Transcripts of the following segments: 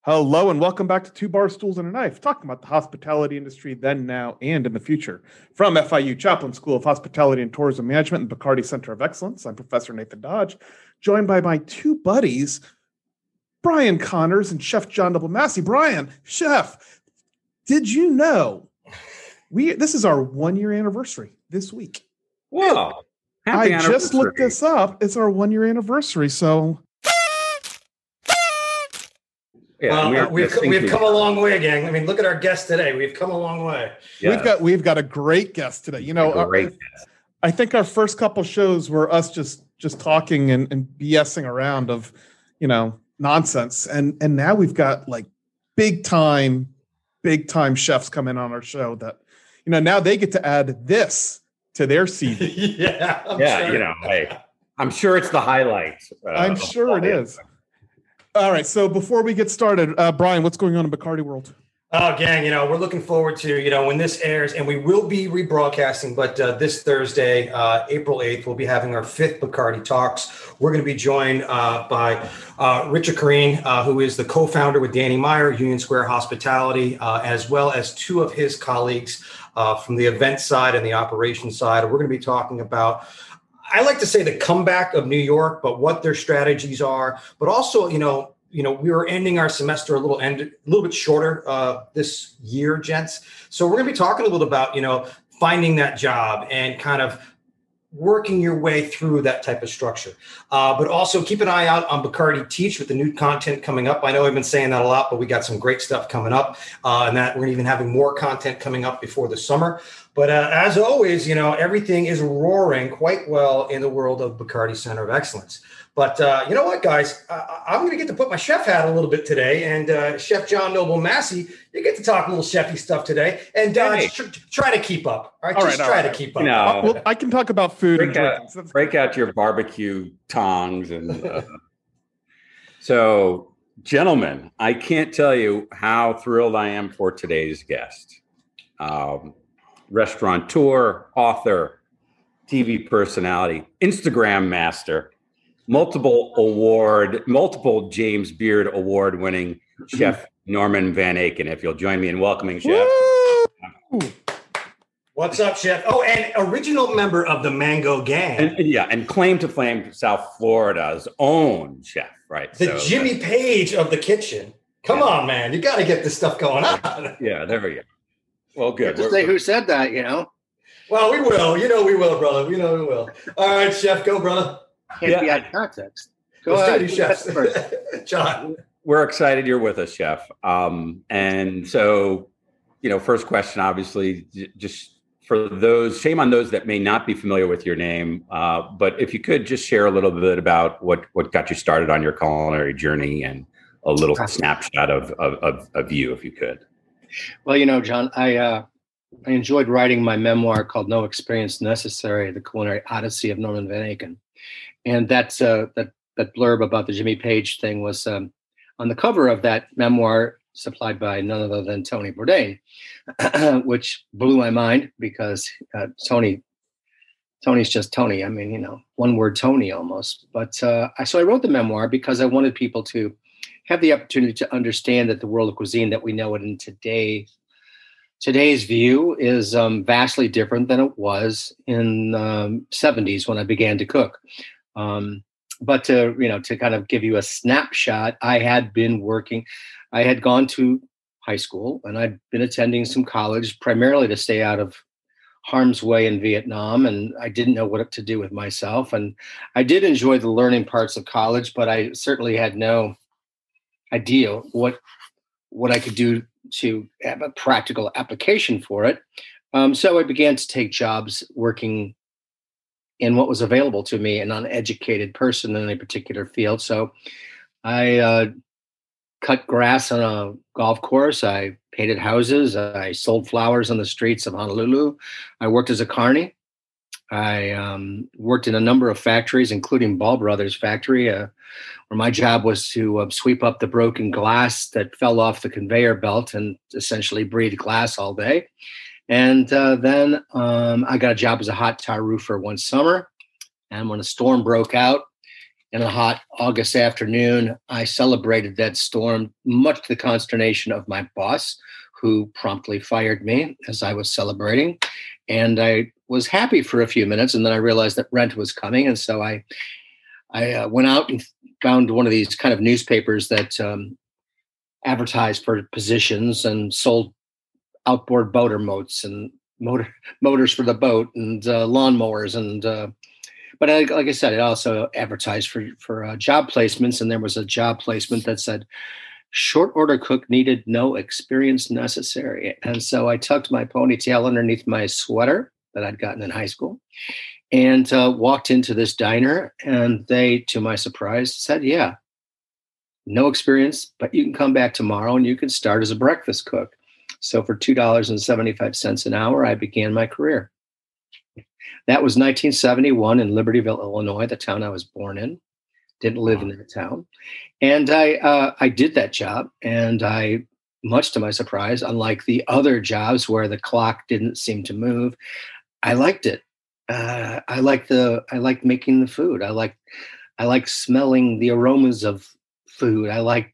Hello and welcome back to Two Bar Stools and a Knife, talking about the hospitality industry then, now, and in the future. From FIU Chaplin School of Hospitality and Tourism Management and Bacardi Center of Excellence, I'm Professor Nathan Dodge, joined by my two buddies, Brian Connors and Chef John Noble Massey. Brian, Chef, did you know this is our 1-year anniversary this week? Wow. I just looked this up. It's our 1-year anniversary, so... Yeah, we've come a long way, gang. I mean, look at our guest today. We've come a long way. Yeah. We've got a great guest today. You know, I think our first couple shows were us just talking and BSing around of, you know, nonsense. And now we've got like big time chefs coming on our show that, you know, now they get to add this to their CV. Sure. You know, hey, I'm sure it's the highlight. I'm sure it is. All right. So before we get started, Brian, what's going on in Bacardi world? Oh, gang, you know, we're looking forward to, you know, when this airs, and we will be rebroadcasting, but this Thursday, April 8th, we'll be having our 5th Bacardi Talks. We're going to be joined by Richard Kareen, who is the co-founder with Danny Meyer, Union Square Hospitality, as well as two of his colleagues from the event side and the operations side. We're going to be talking about, I like to say, the comeback of New York, but what their strategies are, but also, you know, we were ending our semester a little bit shorter this year, gents. So we're going to be talking a little about, you know, finding that job and kind of working your way through that type of structure. But also keep an eye out on Bacardi Teach with the new content coming up. I know I've been saying that a lot, but we got some great stuff coming up, and that we're even having more content coming up before the summer. But as always, you know, everything is roaring quite well in the world of Bacardi Center of Excellence. But you know what, guys? I'm going to get to put my chef hat a little bit today. And Chef John Noble Massey, you get to talk a little chefy stuff today. And try to keep up. All right? Try to keep up. No. Well, I can talk about food and drinks. Break out your barbecue tongs. And So, gentlemen, I can't tell you how thrilled I am for today's guest. Restaurateur, author, TV personality, Instagram master, multiple James Beard award winning Chef Norman Van Aken. If you'll join me in welcoming Chef. Woo! What's up, Chef? Oh, and original member of the Mango Gang. And claim to fame South Florida's own chef, right? The Jimmy Page of the kitchen. Come on, man. You got to get this stuff going on. Yeah, there we go. Well, good. Just say who said that, you know? Well, we will. You know we will, brother. We know we will. All right, Chef, go, brother. Can't be out of context. Go Let's ahead. do Chef. John. We're excited you're with us, Chef. And so, you know, first question, obviously, just for those, shame on those that may not be familiar with your name, but if you could just share a little bit about what got you started on your culinary journey and a little snapshot of you, if you could. Well, you know, John, I enjoyed writing my memoir called No Experience Necessary, The Culinary Odyssey of Norman Van Aken. And that blurb about the Jimmy Page thing was on the cover of that memoir, supplied by none other than Tony Bourdain, which blew my mind because Tony's just Tony. I mean, you know, one word Tony almost. But so I wrote the memoir because I wanted people to have the opportunity to understand that the world of cuisine that we know it in today's view is vastly different than it was in the 70s when I began to cook. But to kind of give you a snapshot, I had gone to high school and I'd been attending some college primarily to stay out of harm's way in Vietnam. And I didn't know what to do with myself. And I did enjoy the learning parts of college, but I certainly had no idea what I could do to have a practical application for it. So I began to take jobs working in what was available to me, an uneducated person in a particular field. So I cut grass on a golf course. I painted houses. I sold flowers on the streets of Honolulu. I worked as a carny. I worked in a number of factories, including Ball Brothers factory, where my job was to sweep up the broken glass that fell off the conveyor belt and essentially breathe glass all day. And then I got a job as a hot tire roofer one summer. And when a storm broke out in a hot August afternoon. I celebrated that storm, much to the consternation of my boss, who promptly fired me as I was celebrating. And I was happy for a few minutes, and then I realized that rent was coming. And so I went out and found one of these kind of newspapers that advertised for positions and sold outboard boater moats and motors for the boat and lawnmowers. And but like I said, it also advertised for job placements. And there was a job placement that said, short order cook needed, no experience necessary. And so I tucked my ponytail underneath my sweater that I'd gotten in high school and walked into this diner. And they, to my surprise, said, yeah, no experience, but you can come back tomorrow and you can start as a breakfast cook. So for $2.75 an hour, I began my career. That was 1971 in Libertyville, Illinois, the town I was born in. Didn't live in that town. And I did that job. And I, much to my surprise, unlike the other jobs where the clock didn't seem to move, I liked it. I liked making the food. I like smelling the aromas of food. I like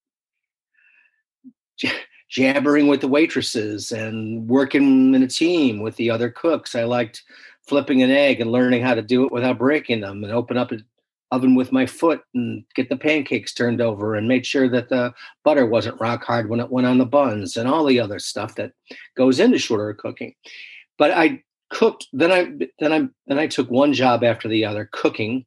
jabbering with the waitresses and working in a team with the other cooks. I liked flipping an egg and learning how to do it without breaking them, and open up an oven with my foot and get the pancakes turned over and made sure that the butter wasn't rock hard when it went on the buns, and all the other stuff that goes into short order cooking. But I cooked. Then I took one job after the other cooking.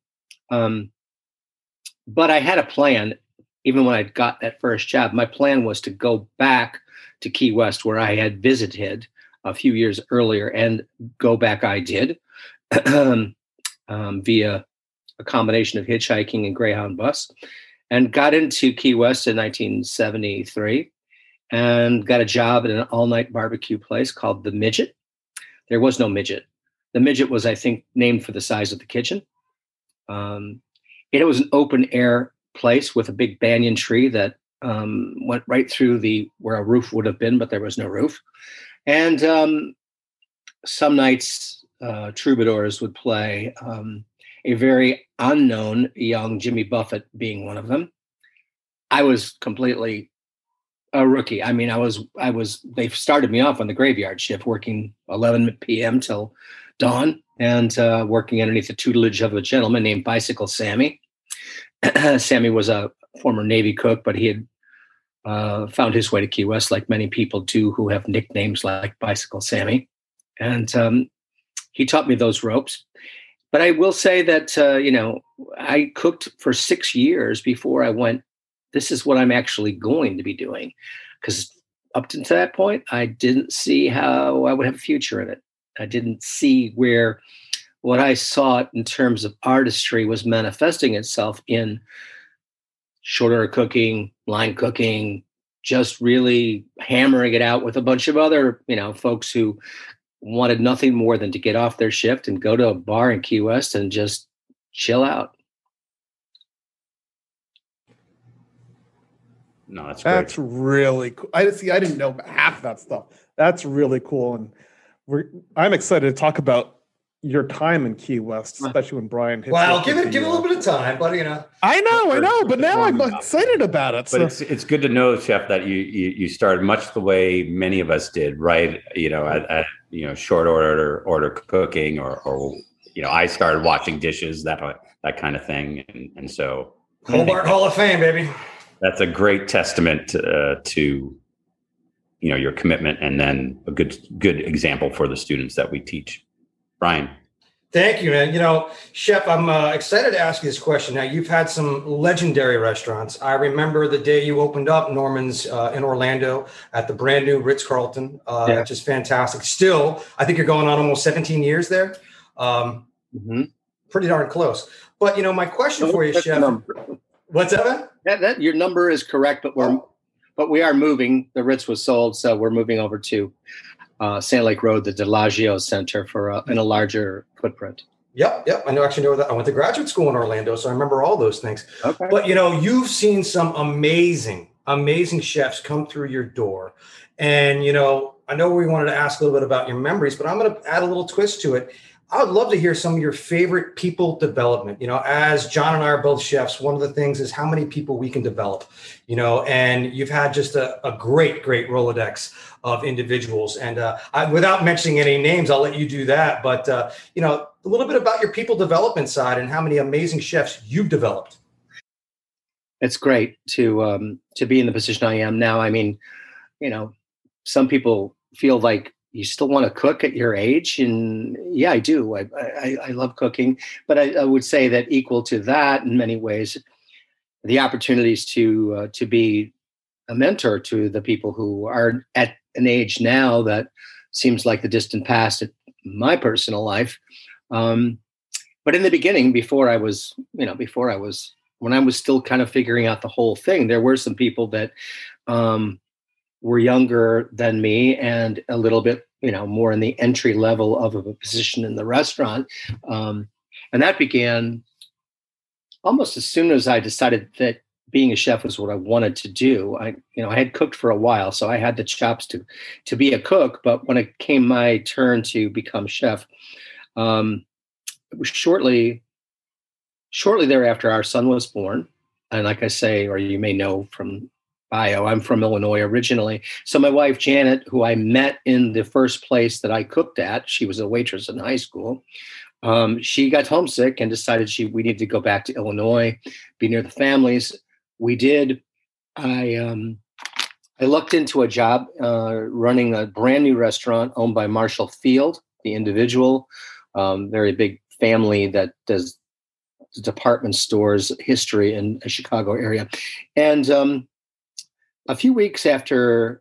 But I had a plan. Even when I got that first job, my plan was to go back to Key West, where I had visited a few years earlier, and go back I did via a combination of hitchhiking and Greyhound bus, and got into Key West in 1973 and got a job at an all-night barbecue place called The Midget. There was no midget. The Midget was, I think, named for the size of the kitchen. It was an open air place with a big banyan tree that went right through where a roof would have been, but there was no roof. And some nights troubadours would play, a very unknown young Jimmy Buffett being one of them. I was completely a rookie. I mean, they started me off on the graveyard shift, working 11 p.m. till dawn, and working underneath the tutelage of a gentleman named Bicycle Sammy. Sammy was a former Navy cook, but he had found his way to Key West, like many people do who have nicknames like Bicycle Sammy. And he taught me those ropes. But I will say that, I cooked for 6 years before I went, this is what I'm actually going to be doing. Because up to that point, I didn't see how I would have a future in it. I didn't see where what I saw in terms of artistry was manifesting itself in short order cooking, line cooking, just really hammering it out with a bunch of other, folks who wanted nothing more than to get off their shift and go to a bar in Key West and just chill out. No, that's great. That's really cool. I didn't know half that stuff. That's really cool. And I'm excited to talk about your time in Key West, especially when Brian hits. Well, give it a little bit of time, but I know, but now I'm excited about it. But it's good to know, Chef, that you started much the way many of us did, right? At short order cooking, or I started washing dishes, that kind of thing, and so Hobart Hall of Fame, baby. That's a great testament to your commitment, and then a good example for the students that we teach. Brian. Thank you, man. Chef, I'm excited to ask you this question. Now, you've had some legendary restaurants. I remember the day you opened up Norman's in Orlando at the brand new Ritz-Carlton, which is fantastic. Still, I think you're going on almost 17 years there. Pretty darn close. But, my question for you, Chef. What's that? That your number is correct, but we are moving. The Ritz was sold, so we're moving over to Sand Lake Road, the Delagio Center, in a larger footprint. Yep. I actually know that. I went to graduate school in Orlando, so I remember all those things. Okay. But, you've seen some amazing chefs come through your door. And, I know we wanted to ask a little bit about your memories, but I'm going to add a little twist to it. I would love to hear some of your favorite people development. As John and I are both chefs, one of the things is how many people we can develop, and you've had just a great Rolodex of individuals. And without mentioning any names, I'll let you do that. But, a little bit about your people development side and how many amazing chefs you've developed. It's great to be in the position I am now. I mean, some people feel like you still want to cook at your age, and yeah, I do. I love cooking, but I would say that equal to that in many ways, the opportunities to be a mentor to the people who are at an age now that seems like the distant past in my personal life. But in the beginning, when I was still kind of figuring out the whole thing, there were some people that were younger than me and a little bit, more in the entry level of a position in the restaurant. And that began almost as soon as I decided that being a chef was what I wanted to do. I had cooked for a while, so I had the chops to be a cook. But when it came my turn to become chef, it was shortly thereafter our son was born. And like I say, or you may know from bio, I'm from Illinois originally. So my wife, Janet, who I met in the first place that I cooked at, she was a waitress in high school. She got homesick and decided we needed to go back to Illinois, be near the families. We did. I lucked into a job running a brand new restaurant owned by Marshall Field, the individual, very big family that does department stores history in the Chicago area. And a few months after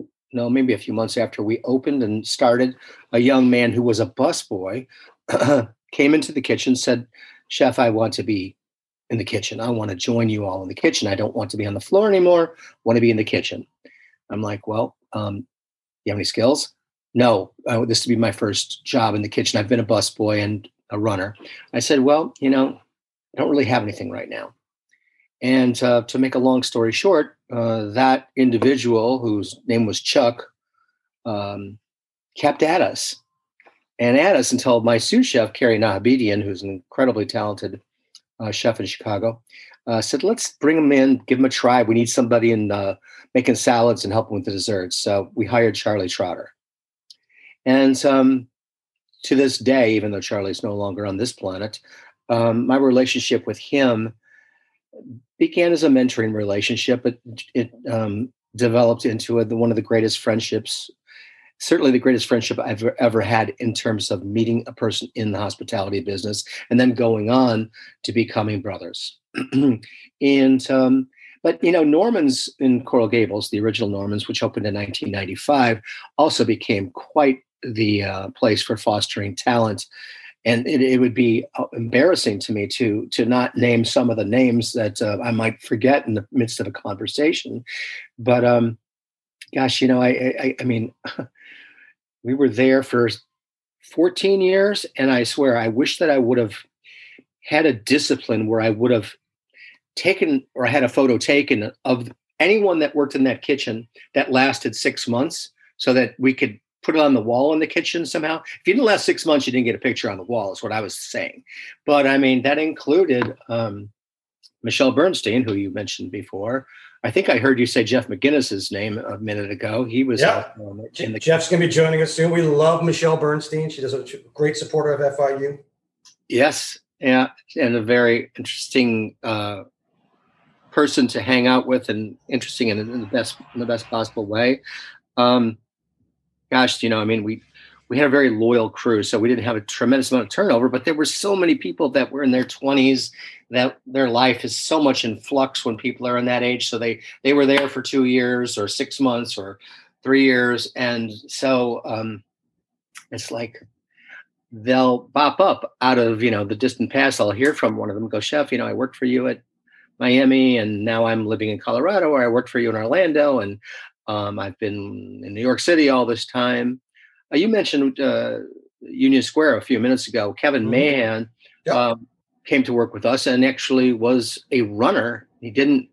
we opened and started, a young man who was a busboy came into the kitchen, said, "Chef, I want to be in the kitchen. I want to join you all in the kitchen. I don't want to be on the floor anymore. I want to be in the kitchen." I'm like, "Well, you have any skills?" "No, this would be my first job in the kitchen. I've been a busboy and a runner." I said, "Well, I don't really have anything right now." And to make a long story short, that individual, whose name was Chuck, kept at us until my sous chef, Carrie Nahabedian, who's an incredibly talented chef in Chicago, said, "Let's bring him in, give him a try. We need somebody in making salads and helping with the desserts." So we hired Charlie Trotter. And to this day, even though Charlie's no longer on this planet, my relationship with him began as a mentoring relationship, but it developed into one of the greatest friendships, certainly the greatest friendship I've ever had in terms of meeting a person in the hospitality business and then going on to becoming brothers. But Norman's in Coral Gables, the original Norman's, which opened in 1995, also became quite the place for fostering talent. And it would be embarrassing to me to not name some of the names that I might forget in the midst of a conversation. But gosh, I mean, we were there for 14 years, and I swear I wish that I would have had a discipline where I would have taken or had a photo taken of anyone that worked in that kitchen that lasted 6 months, so that we could put it on the wall in the kitchen somehow. If you didn't last 6 months, you didn't get a picture on the wall, is what I was saying. But I mean, that included Michelle Bernstein, who you mentioned before. I think I heard you say Jeff McGinnis's name a minute ago. He was Jeff's going to be joining us soon. We love Michelle Bernstein. She does a great supporter of FIU. Yes. Yeah. And a very interesting person to hang out with, and interesting in the best possible way. Gosh, I mean, we had a very loyal crew, so we didn't have a tremendous amount of turnover, but there were so many people that were in their 20s that their life is so much in flux when people are in that age. So they were there for 2 years or 6 months or 3 years. And so it's like they'll pop up out of, the distant past. I'll hear from one of them, go, "Chef, I worked for you at Miami, and now I'm living in Colorado, or I worked for you in Orlando, and I've been in New York City all this time." You mentioned Union Square a few minutes ago. Kevin Mahan came to work with us and actually was a runner. He did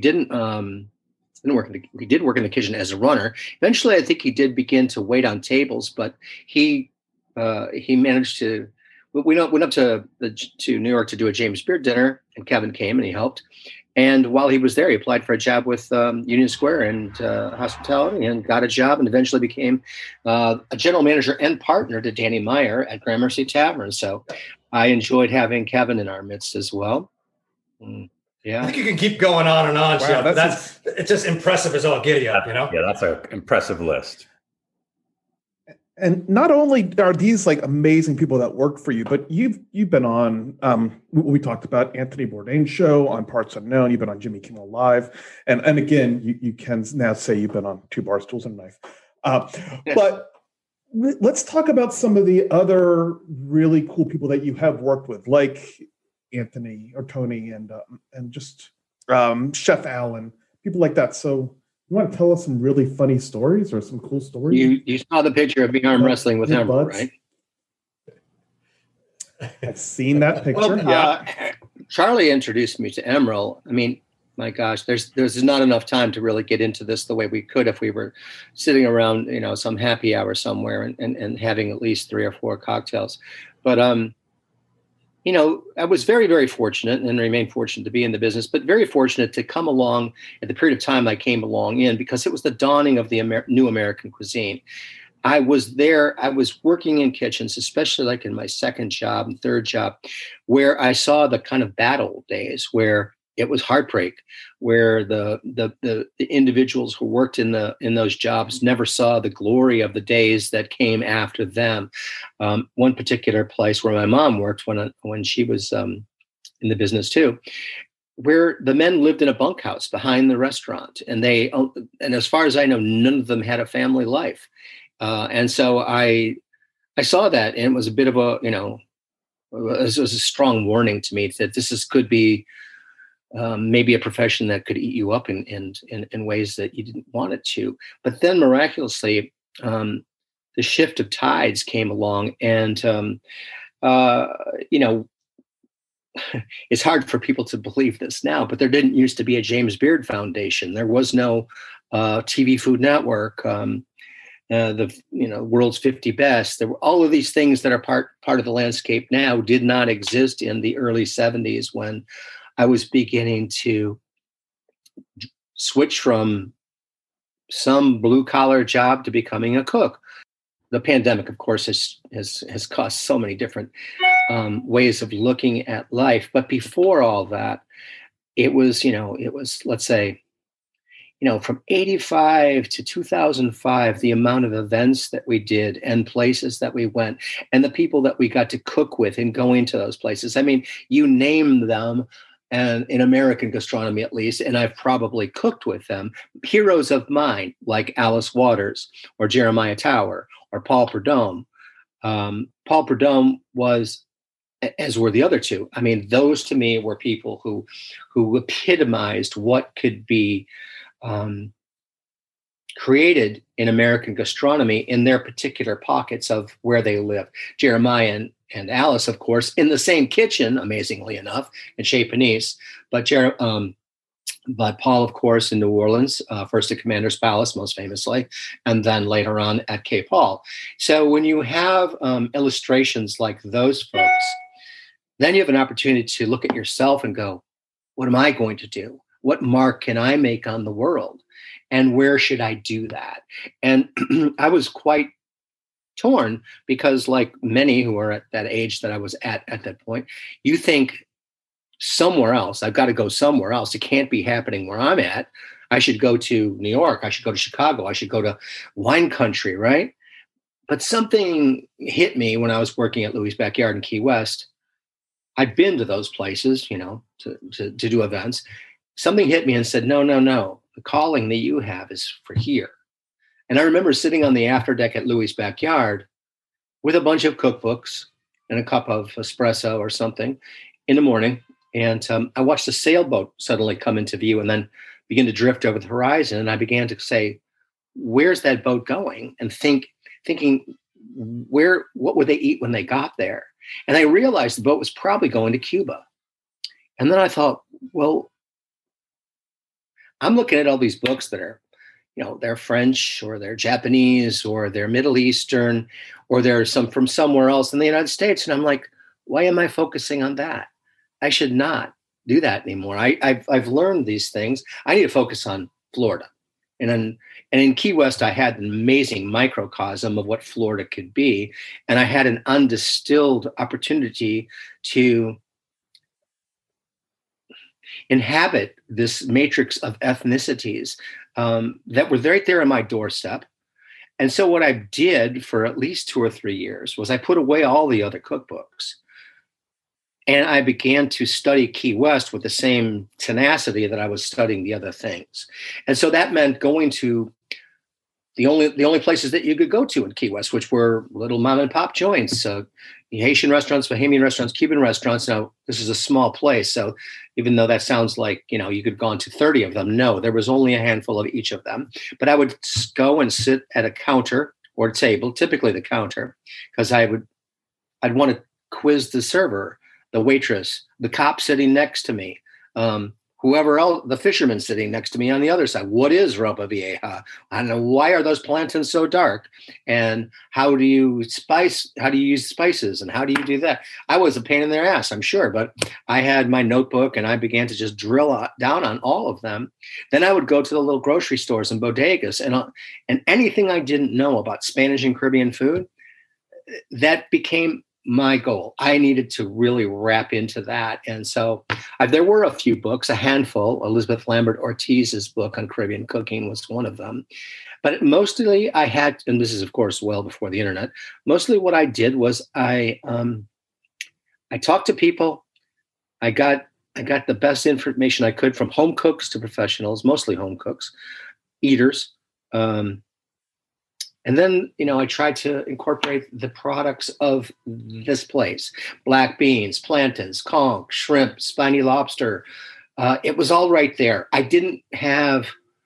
work in the kitchen as a runner. Eventually, I think he did begin to wait on tables, but he managed to we went up to New York to do a James Beard dinner, and Kevin came and he helped. And while he was there, he applied for a job with Union Square and hospitality, and got a job, and eventually became a general manager and partner to Danny Meyer at Gramercy Tavern. So I enjoyed having Kevin in our midst as well. Yeah, I think you can keep going on and on. Wow, Jeff. It's just impressive as all giddy up, Yeah, that's an impressive list. And not only are these like amazing people that work for you, but you've been on, we talked about Anthony Bourdain's show on Parts Unknown. You've been on Jimmy Kimmel Live, and again, you can now say you've been on Two Barstools and a Knife. But let's talk about some of the other really cool people that you have worked with, like Anthony or Tony, and just Chef Alan, people like that. So, you want to tell us some really funny stories or some cool stories? You saw the picture of me arm wrestling with Emerald, right? I've seen that picture. Well, yeah. Charlie introduced me to Emerald. I mean, my gosh, there's not enough time to really get into this the way we could if we were sitting around, some happy hour somewhere and having at least 3 or 4 cocktails. But I was very, very fortunate and remain fortunate to be in the business, but very fortunate to come along at the period of time I came along in, because it was the dawning of the new American cuisine. I was there. I was working in kitchens, especially like in my second job and third job, where I saw the kind of bad old days where it was heartbreak, where the individuals who worked in those jobs never saw the glory of the days that came after them. One particular place where my mom worked when she was in the business too, where the men lived in a bunkhouse behind the restaurant, and as far as I know, none of them had a family life, and so I saw that, and it was a bit of it was a strong warning to me that could be. Maybe a profession that could eat you up in ways that you didn't want it to. But then miraculously, the shift of tides came along, and it's hard for people to believe this now, but there didn't used to be a James Beard Foundation. There was no TV Food Network. The World's 50 Best. There were all of these things that are part of the landscape now did not exist in the early 70s when I was beginning to switch from some blue collar job to becoming a cook. The pandemic, of course, has caused so many different ways of looking at life. But before all that, it was let's say, from 85 to 2005, the amount of events that we did and places that we went and the people that we got to cook with and going to those places. I mean, you name them. And in American gastronomy, at least, and I've probably cooked with them, heroes of mine like Alice Waters or Jeremiah Tower or Paul Prudhomme. Paul Prudhomme was, as were the other two. I mean, those to me were people who epitomized what could be created in American gastronomy in their particular pockets of where they live. Jeremiah and Alice, of course, in the same kitchen, amazingly enough, in Chez Panisse, but Paul, of course, in New Orleans, first at Commander's Palace, most famously, and then later on at Cape Hall. So when you have illustrations like those folks, then you have an opportunity to look at yourself and go, what am I going to do? What mark can I make on the world? And where should I do that? And I was quite torn because, like many who are at that age that I was at that point, you think somewhere else, I've got to go somewhere else. It can't be happening where I'm at. I should go to New York. I should go to Chicago. I should go to wine country, right? But something hit me when I was working at Louis' Backyard in Key West. I'd been to those places, to do events. Something hit me and said, no. The calling that you have is for here. And I remember sitting on the afterdeck at Louis' Backyard with a bunch of cookbooks and a cup of espresso or something in the morning. And I watched a sailboat suddenly come into view and then begin to drift over the horizon. And I began to say, where's that boat going? And thinking, what would they eat when they got there? And I realized the boat was probably going to Cuba. And then I thought, well, I'm looking at all these books that are, they're French or they're Japanese or they're Middle Eastern or they're some from somewhere else in the United States. And I'm like, why am I focusing on that? I should not do that anymore. I've learned these things. I need to focus on Florida. And in Key West, I had an amazing microcosm of what Florida could be. And I had an undistilled opportunity to inhabit this matrix of ethnicities that were right there on my doorstep. And so what I did for at least 2 or 3 years was I put away all the other cookbooks. And I began to study Key West with the same tenacity that I was studying the other things. And so that meant going to the only places that you could go to in Key West, which were little mom and pop joints, Haitian restaurants, Bahamian restaurants, Cuban restaurants. Now, this is a small place. So even though that sounds like, you could have gone to 30 of them, no, there was only a handful of each of them. But I would go and sit at a counter or table, typically the counter, because I'd want to quiz the server, the waitress, the cop sitting next to me, whoever else, the fisherman sitting next to me on the other side. What is ropa vieja? I don't know. Why are those plantains so dark? And how do you use spices? And how do you do that? I was a pain in their ass, I'm sure, but I had my notebook and I began to just drill down on all of them. Then I would go to the little grocery stores and bodegas and anything I didn't know about Spanish and Caribbean food, that became my goal. I needed to really wrap into that. And so there were a few books, a handful. Elizabeth Lambert Ortiz's book on Caribbean cooking was one of them. But mostly I had, and this is of course well before the internet, mostly what I did was I talked to people. I got the best information I could from home cooks to professionals, mostly home cooks, eaters. And then, I tried to incorporate the products of this place: black beans, plantains, conch, shrimp, spiny lobster. It was all right there. I didn't have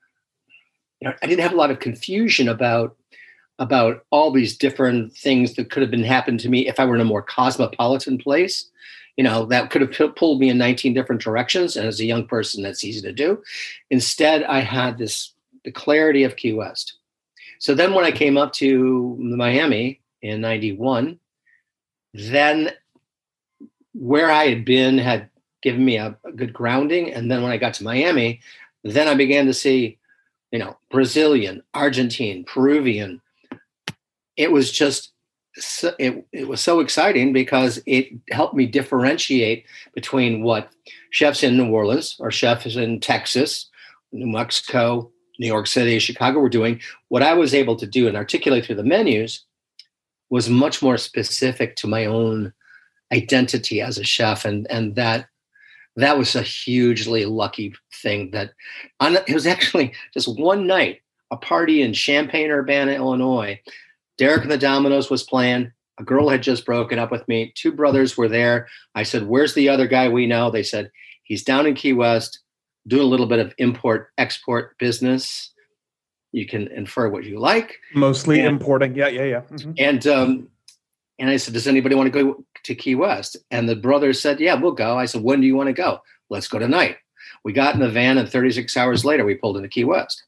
a lot of confusion about all these different things that could have been happened to me if I were in a more cosmopolitan place. That could have pulled me in 19 different directions. And as a young person, that's easy to do. Instead, I had the clarity of Key West. So then when I came up to Miami in 91, then where I had been had given me a good grounding. And then when I got to Miami, then I began to see, Brazilian, Argentine, Peruvian. It was just, it was so exciting because it helped me differentiate between what chefs in New Orleans or chefs in Texas, New Mexico, New York City, Chicago were doing. What I was able to do and articulate through the menus was much more specific to my own identity as a chef. And that was a hugely lucky thing it was actually just one night, a party in Champaign-Urbana, Illinois. Derek and the Dominoes was playing. A girl had just broken up with me. 2 brothers were there. I said, "Where's the other guy we know?" They said, "He's down in Key West, doing a little bit of import-export business. You can infer what you like." Mostly importing. Yeah. Mm-hmm. And I said, "Does anybody want to go to Key West?" And the brothers said, "Yeah, we'll go." I said, "When do you want to go?" "Let's go tonight." We got in the van and 36 hours later, we pulled into Key West.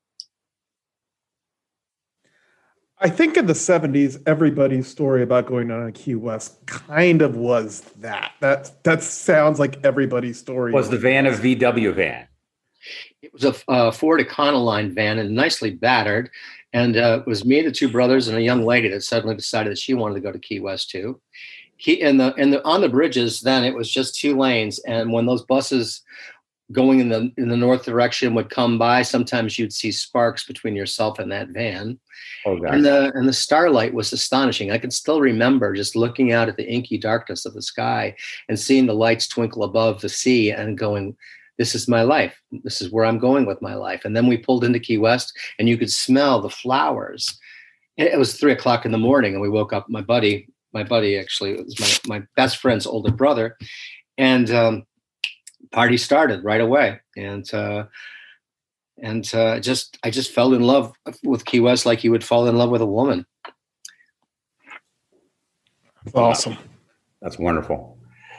I think in the 70s, everybody's story about going on a Key West kind of was that. That sounds like everybody's story. Was the van a VW van? It was a Ford Econoline van and nicely battered. And it was me, the 2 brothers, and a young lady that suddenly decided that she wanted to go to Key West too. On the bridges, then it was just 2 lanes. And when those buses going in the north direction would come by, sometimes you'd see sparks between yourself and that van. Oh, God. And the starlight was astonishing. I can still remember just looking out at the inky darkness of the sky and seeing the lights twinkle above the sea and going, "This is my life. This is where I'm going with my life." And then we pulled into Key West and you could smell the flowers. It was 3:00 in the morning and we woke up. My buddy actually, it was my best friend's older brother. And party started right away. And I just fell in love with Key West like you would fall in love with a woman. Awesome. That's wonderful.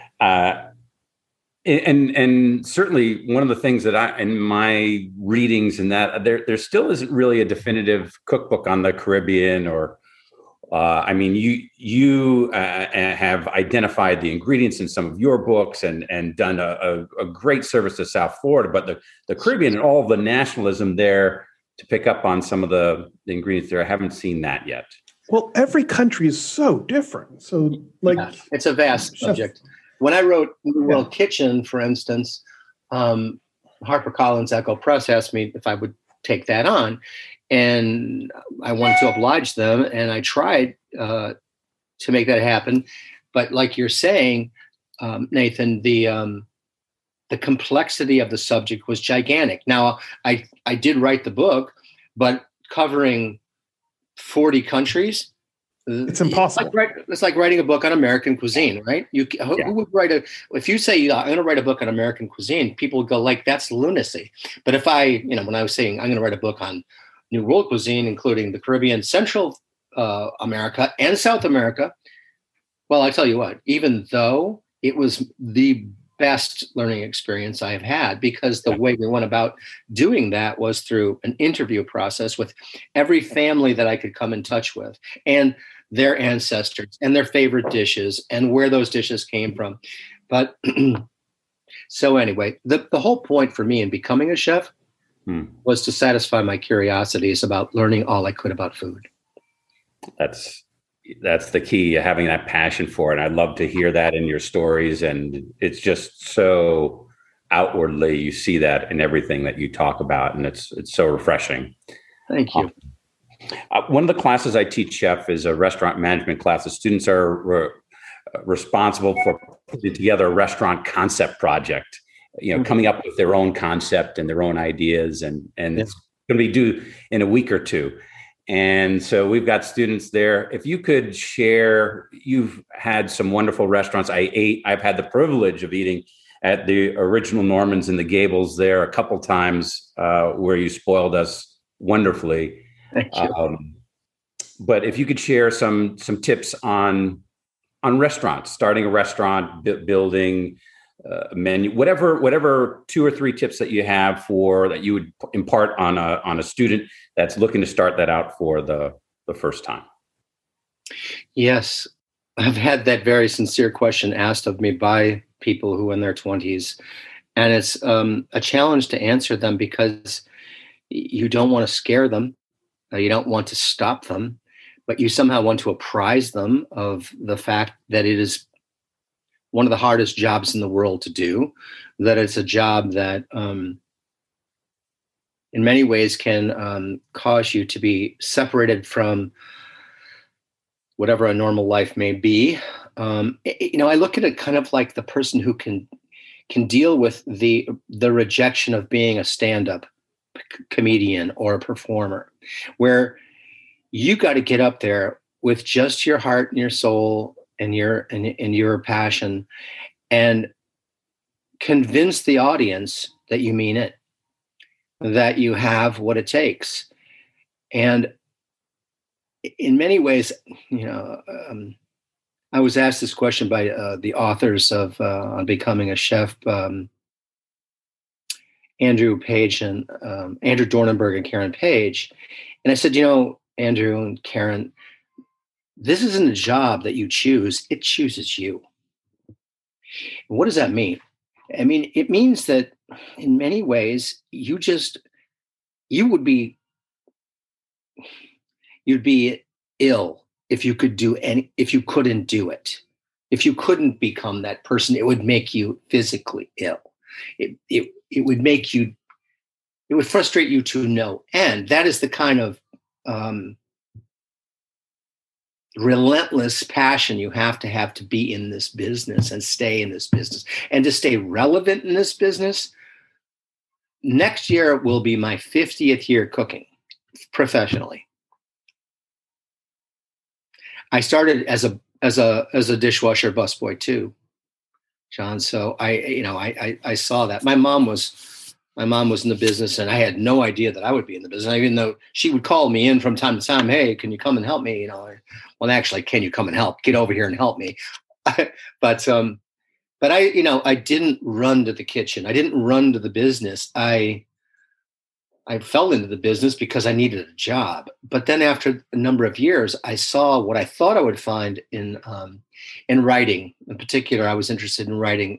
And certainly one of the things that in my readings and that there still isn't really a definitive cookbook on the Caribbean or I mean, you have identified the ingredients in some of your books and done a great service to South Florida, but the Caribbean and all the nationalism there to pick up on some of the ingredients there. I haven't seen that yet. Well, every country is so different. So, like, yeah, it's a vast subject. When I wrote New World Kitchen, for instance, HarperCollins Echo Press asked me if I would take that on, and I wanted to oblige them, and I tried to make that happen. But like you're saying, Nathan, the complexity of the subject was gigantic. Now, I did write the book, but covering 40 countries, it's impossible. It's like writing a book on American cuisine, right? Who would write if you say I'm going to write a book on American cuisine, people would go like, that's lunacy. But if when I was saying I'm going to write a book on New World cuisine, including the Caribbean, Central America, and South America, well, I tell you what, even though it was the best learning experience I've had, because the way we went about doing that was through an interview process with every family that I could come in touch with, and their ancestors and their favorite dishes and where those dishes came from. But so anyway, the whole point for me in becoming a chef was to satisfy my curiosities about learning all I could about food. That's the key, having that passion for it. And I'd love to hear that in your stories. And it's just so outwardly, you see that in everything that you talk about. And it's so refreshing. Thank you. One of the classes I teach, Chef, is a restaurant management class. The students are responsible for putting together a restaurant concept project, coming up with their own concept and their own ideas. And it's going to be due in a week or two. And so we've got students there. If you could share, you've had some wonderful restaurants. I've had the privilege of eating at the original Norman's in the Gables there a couple times, where you spoiled us wonderfully. Thank you. But if you could share some tips on restaurants, starting a restaurant, building a menu, whatever 2 or 3 tips that you have that you would impart on a student that's looking to start that out for the first time. Yes, I've had that very sincere question asked of me by people who are in their 20s, and it's a challenge to answer them because you don't want to scare them. You don't want to stop them, but you somehow want to apprise them of the fact that it is one of the hardest jobs in the world to do, that it's a job that in many ways can cause you to be separated from whatever a normal life may be. I look at it kind of like the person who can deal with the rejection of being a stand-up comedian or a performer, where you got to get up there with just your heart and your soul and your passion, and convince the audience that you mean it, that you have what it takes. And in many ways, I was asked this question by the authors of On Becoming a Chef, Andrew Page and Andrew Dornenberg and Karen Page. And I said, Andrew and Karen, this isn't a job that you choose. It chooses you. And what does that mean? I mean, it means that in many ways, you'd be ill if you couldn't do it. If you couldn't become that person, it would make you physically ill. It would frustrate you to no end. That is the kind of relentless passion you have to be in this business and stay in this business, and to stay relevant in this business. Next year will be my 50th year cooking professionally. I started as a dishwasher busboy too, John. So I saw that. My mom was in the business, and I had no idea that I would be in the business, even though she would call me in from time to time. Hey, can you come and help me? Well, actually, can you come and help? Get over here and help me. But I didn't run to the kitchen. I didn't run to the business. I I fell into the business because I needed a job. But then after a number of years, I saw what I thought I would find in writing. In particular, I was interested in writing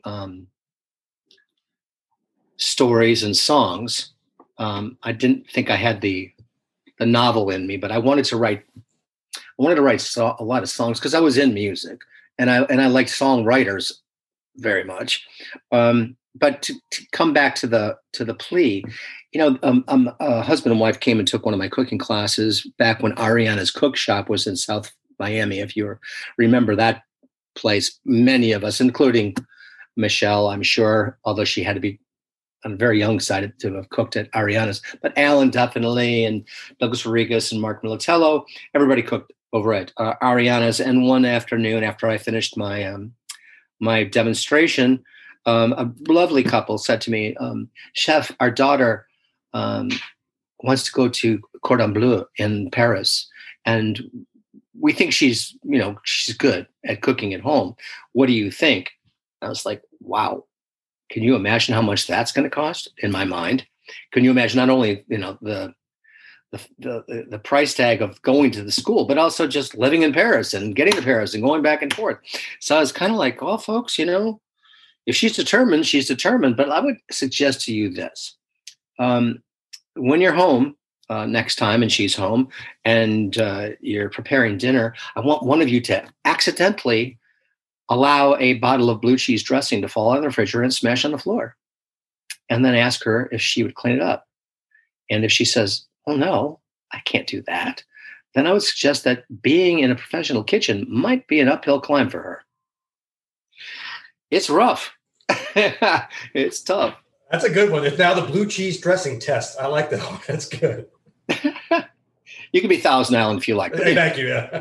stories and songs. I didn't think I had the novel in me, but I wanted to write. I wanted to write a lot of songs because I was in music, and I liked songwriters very much. But to come back to the plea, a husband and wife came and took one of my cooking classes back when Ariana's Cook Shop was in South Miami. If you remember that place, many of us, including Michelle, I'm sure, although she had to be on the very young side to have cooked at Ariana's, but Alan definitely, and Douglas Rodriguez and Mark Militello, everybody cooked over at Ariana's. And one afternoon after I finished my my demonstration, a lovely couple said to me, "Chef, our daughter wants to go to Cordon Bleu in Paris, and we think she's good at cooking at home. What do you think?" I was like, "Wow, can you imagine how much that's going to cost?" In my mind, can you imagine not only the price tag of going to the school, but also just living in Paris and getting to Paris and going back and forth? So I was kind of like, "Oh, folks, if she's determined, she's determined." But I would suggest to you this. When you're home next time and she's home and you're preparing dinner, I want one of you to accidentally allow a bottle of blue cheese dressing to fall out of the refrigerator and smash on the floor. And then ask her if she would clean it up. And if she says, "Oh, no, I can't do that," then I would suggest that being in a professional kitchen might be an uphill climb for her. It's rough. It's tough. That's a good one. It's now the blue cheese dressing test. I like that one. That's good. You can be Thousand Island if you like. Hey, thank you. Yeah.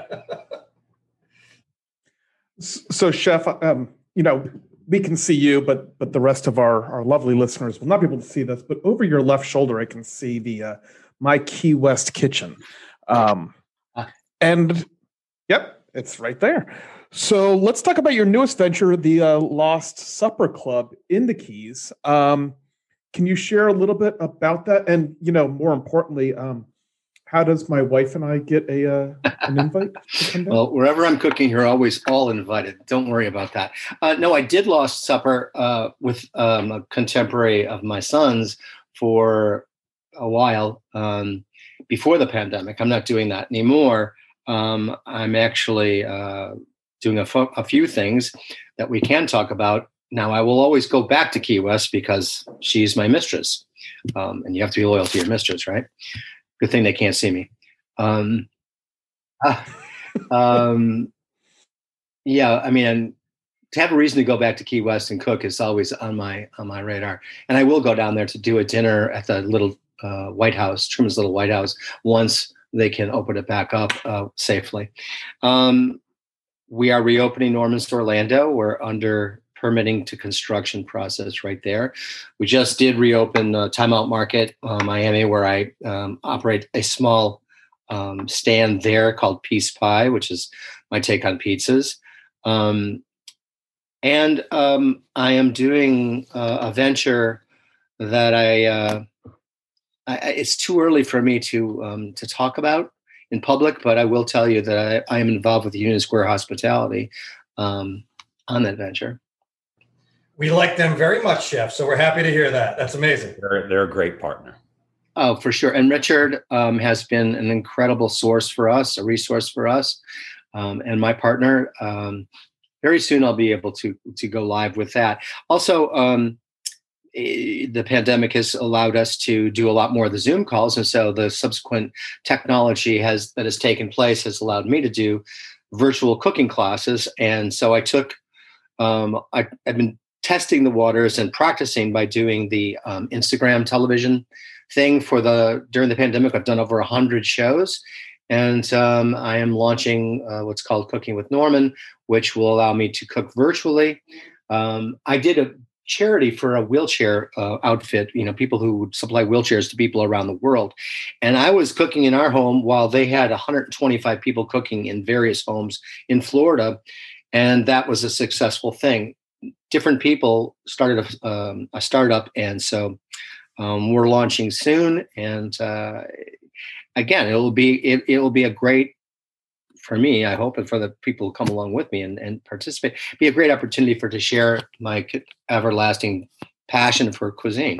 So, Chef, we can see you, but the rest of our lovely listeners will not be able to see this. But over your left shoulder, I can see the My Key West kitchen, and yep, it's right there. So let's talk about your newest venture, the Lost Supper Club in the Keys. Can you share a little bit about that? And more importantly, how does my wife and I get an invite to come down? Well, wherever I'm cooking, you're always all invited. Don't worry about that. No, I did Lost Supper with a contemporary of my son's for a while before the pandemic. I'm not doing that anymore. I'm actually doing a few things that we can talk about. Now, I will always go back to Key West because she's my mistress. And you have to be loyal to your mistress, right? Good thing they can't see me. Yeah, I mean, to have a reason to go back to Key West and cook is always on my radar. And I will go down there to do a dinner at the little White House, Truman's little White House, once they can open it back up safely. We are reopening Norman's Orlando. We're under permitting to construction process right there. We just did reopen Timeout Market, Miami, where I operate a small stand there called Peace Pie, which is my take on pizzas. And I am doing a venture that it's too early for me to talk about in public, but I will tell you that I am involved with Union Square Hospitality on that venture. We like them very much, Chef. So we're happy to hear that. That's amazing. They're a great partner. Oh, for sure. And Richard has been an incredible source for us, a resource for us, and my partner. Very soon I'll be able to go live with that. Also, the pandemic has allowed us to do a lot more of the Zoom calls. And so the subsequent technology that has taken place has allowed me to do virtual cooking classes. And so I took, I've been testing the waters and practicing by doing the Instagram television thing during the pandemic. I've done over 100 shows. And I am launching what's called Cooking with Norman, which will allow me to cook virtually. I did a charity for a wheelchair outfit, people who would supply wheelchairs to people around the world. And I was cooking in our home while they had 125 people cooking in various homes in Florida. And that was a successful thing. Different people started a startup. And so We're launching soon, and again, it will be a great, for me, I hope, and for the people who come along with me and participate, be a great opportunity to share my everlasting passion for cuisine.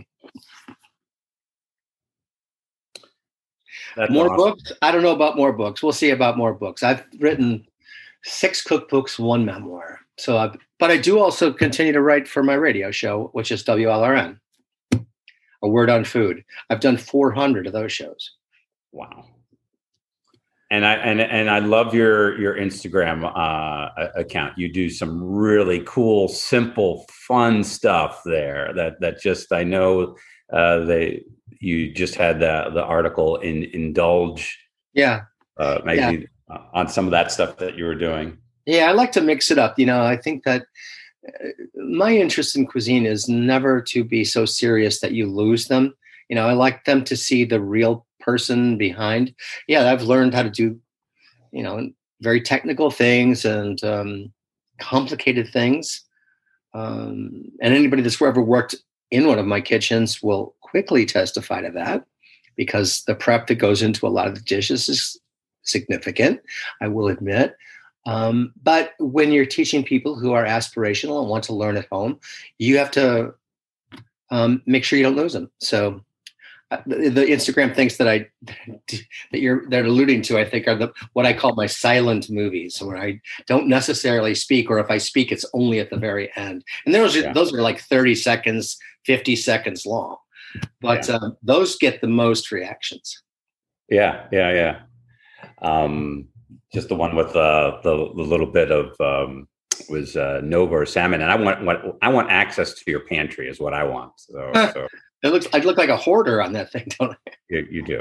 That's more awesome. books? I don't know about more books. We'll see about more books. I've written 6 cookbooks, 1 memoir. But I do also continue to write for my radio show, which is WLRN, A Word on Food. I've done 400 of those shows. Wow. And I love your Instagram account. You do some really cool, simple, fun stuff there. That just, I know you just had the article in Indulge. Yeah. Maybe on some of that stuff that you were doing. Yeah, I like to mix it up. I think that my interest in cuisine is never to be so serious that you lose them. I like them to see the real person behind. Yeah, I've learned how to do, very technical things and complicated things. And anybody that's ever worked in one of my kitchens will quickly testify to that, because the prep that goes into a lot of the dishes is significant, I will admit. But when you're teaching people who are aspirational and want to learn at home, you have to make sure you don't lose them. So the Instagram things that you're alluding to, I think, are what I call my silent movies, where I don't necessarily speak, or if I speak, it's only at the very end. And those are like 30 seconds, 50 seconds long, but those get the most reactions. Yeah. Just the one with the little bit of was Nova or salmon, and I want access to your pantry is what I want. So. I look like a hoarder on that thing, don't I? You do.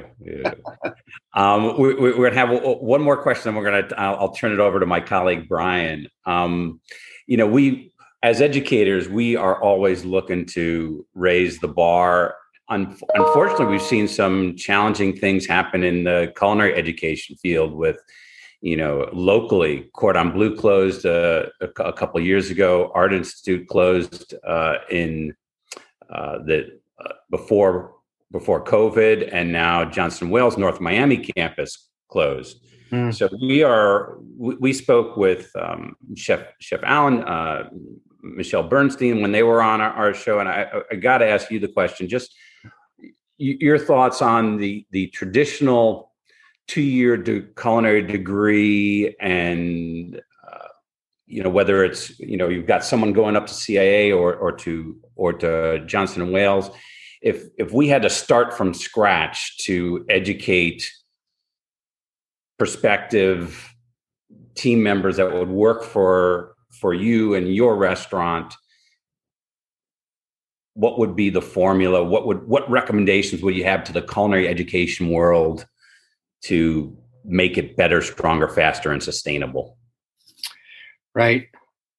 We're gonna have one more question, and I'll turn it over to my colleague Brian. We as educators, we are always looking to raise the bar. Unfortunately, we've seen some challenging things happen in the culinary education field with, locally, Cordon Bleu closed a couple of years ago. Art Institute closed before COVID, and now Johnson & Wales North Miami campus closed. So we spoke with Chef Alan, Michelle Bernstein, when they were on our show, and I got to ask you the question: just your thoughts on the traditional 2-year culinary degree, and whether it's you've got someone going up to CIA or to Johnson & Wales. If we had to start from scratch to educate prospective team members that would work for you and your restaurant, what would be the formula? What recommendations would you have to the culinary education world to make it better, stronger, faster, and sustainable? Right.